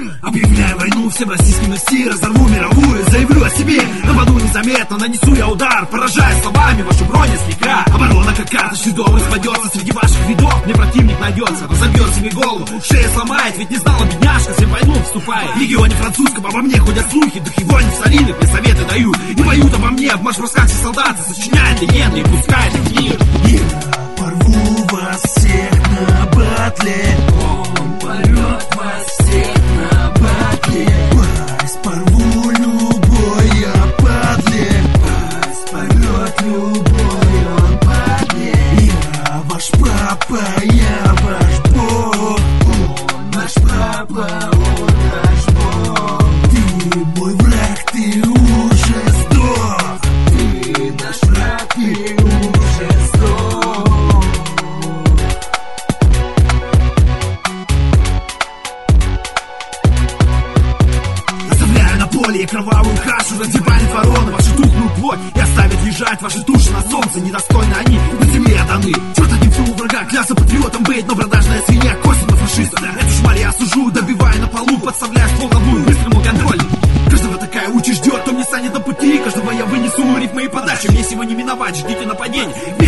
Объявляю войну всем российским СИ, разорву мировую, заявлю о себе. На воду незаметно нанесу я удар, поражая словами вашу бронь слегка. Оборона как карточный дом распадется, среди ваших видов мне противник найдется. Разобьет себе голову, шею сломает, ведь не знала бедняжка, с войну вступает. В регионе французском обо мне ходят слухи, духи войн в старинных мне советы дают. И поют обо мне в марш-бросках все солдаты, сочиняют легенды и пускают их в мир. Я порву вас всех на батле, он порвет вас всех на батле. Пасть порву любой, я падле, пасть порвет любой, он падле. Я ваш папа, я ваш бог, он наш папа, он наш бог. Ты мой враг, ты уже сдох, ты наш враг, ты уже сдох. Оставляю на поле кровавую кашу, разъебанит вороны вашу тухлую плоть и оставят лежать ваши души на солнце. Недостойны они на земле отданы. Черт одним у врага, клялся патриотом быть, но продажная свинья косит на фашиста. Эту шмаль я осужу, добивая на полу, подставляя ствол на бую, выстрелу контроль. Каждого такая участь ждет, кто мне станет на пути. Каждого я вынесу рифмы и подачи. Мне сегодня миновать, ждите нападений.